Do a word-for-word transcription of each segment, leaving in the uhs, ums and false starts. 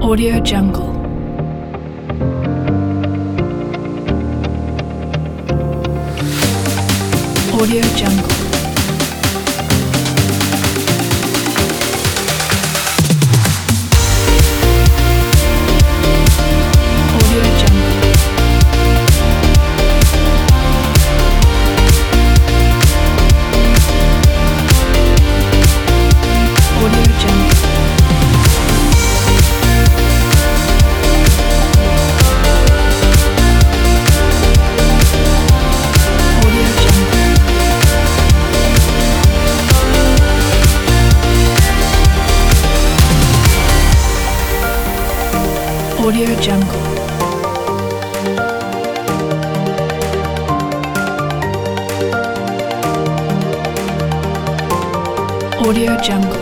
Audio Jungle. Audio Jungle. Audio Jungle. Audio Jungle. Audio Jungle. Audio Jungle.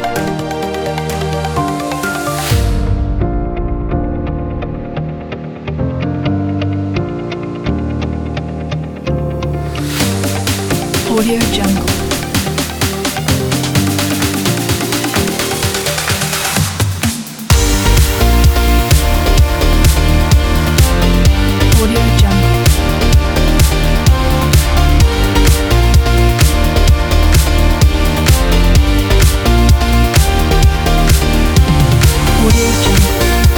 Audio Jungle. Audio Jungle. Audio Jungle.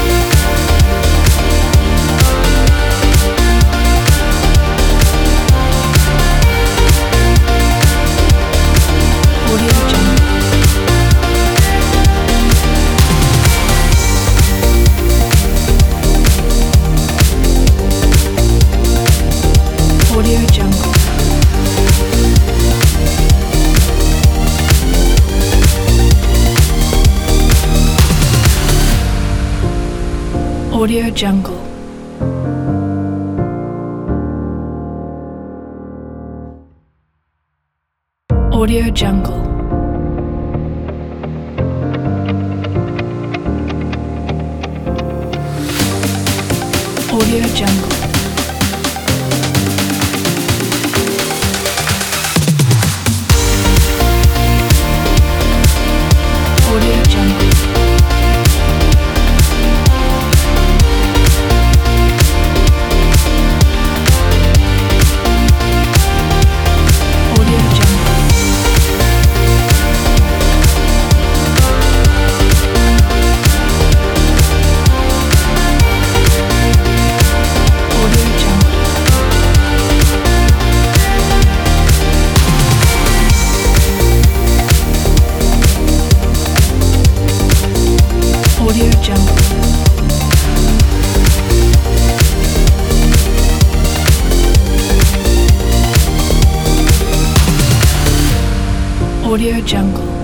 Audio Jungle. Audio Jungle. Audio Jungle. Audio Jungle. Audio Jungle. Audio Jungle. Audio Jungle. Audio Jungle. Audio Jungle. Audio Jungle.